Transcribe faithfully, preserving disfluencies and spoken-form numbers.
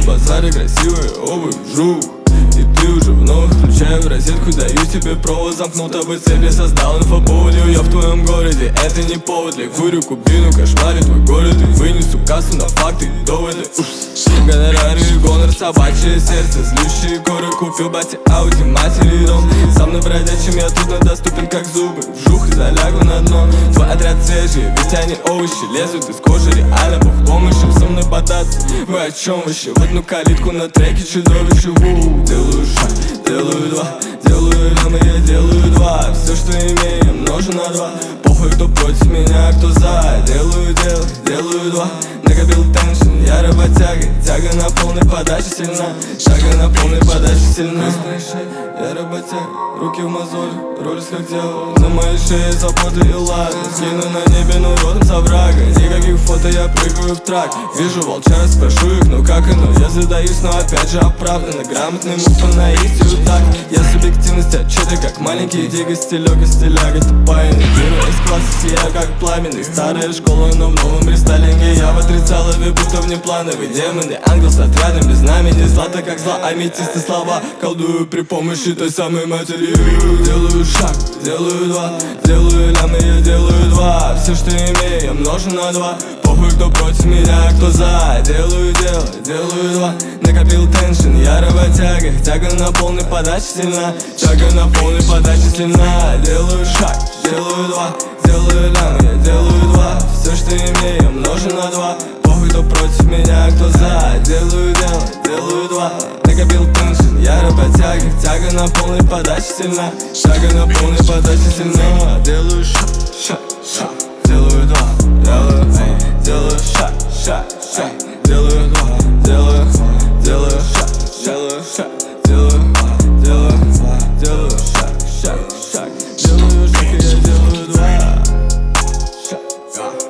базаре красивая обувь, жук. И ты уже вновь включаю в розетку, даю тебе провод, замкнул тобой цепь, я создал инфоповодью. Я в твоем городе, это не повод для курю кубину, кошмарю твой город и вынесу кассу на факты и доводы. Гонорары, гонор, собачье сердце, злющие горы. Купил бате ауди, матери дом. Сам на бродячем я труднодоступен, как зубы. Вжух и залягу на дно. Твой отряд свежий, ведь они овощи лезут из кожи, реально бог помощи. Со мной бодаться, вы о чем вообще? В одну калитку на треке чудовище. У-у-у. Делаю шаг, делаю два, делаю лям, и я делаю два. Все, что имею, множу на два. Похуй, кто против меня, кто за. Делаю дело, делаю два. Накопил теншн, я работяга. Тяга на полной подаче сильна. Шага на полной подаче сильна. Я работяга, руки в мозоль, роль как делал. На моей шее заботы и лады. Скину на небе, ну родом с оврага. Никаких фото, я прыгаю в трак. Вижу волчара, спрошу их, ну как оно? Я задаюсь, но опять же оправданно. Грамотный мув по наитию так. Я субъективность отчеты, как маленький дига. Стилёга, стиляга, тупая энергия. Из класса сия, как пламенный. Старая школа, но в новом рестайлинге. Я в отрицалове, будто внеплановый. Демоны, ангел с отрядом без знамени. Злато, как зла, аметисты слова. Колдую при помощи той самой матери. Делаю шаг, делаю два, делаю лям, и я делаю два. Все, что имею, я множу на два. Похуй, кто против меня, кто за. Делаю дело, делаю два. Накопил теншн, я работяга. Тяга на полной подаче сильна. Тяга на полной подаче сильна. Делаю шаг, делаю два, делаю лям, и я делаю два. Все, что имею, я множу на два. Похуй, кто против меня, кто за. Делаю дело, делаю два. Накопил теншн, я работяга. Тяга на полной подаче сильна. Шага на полной подаче сильна. Делаю шаг, шаг, шаг. Делаю два, делаю, эй, делаю шаг, шаг, шаг. Делаю два, делаю, делаю шаг, делаю шаг. Делаю, делаю, делаю шаг, шаг, шаг. Делаю шаг, и я делаю два. Шаг, шаг.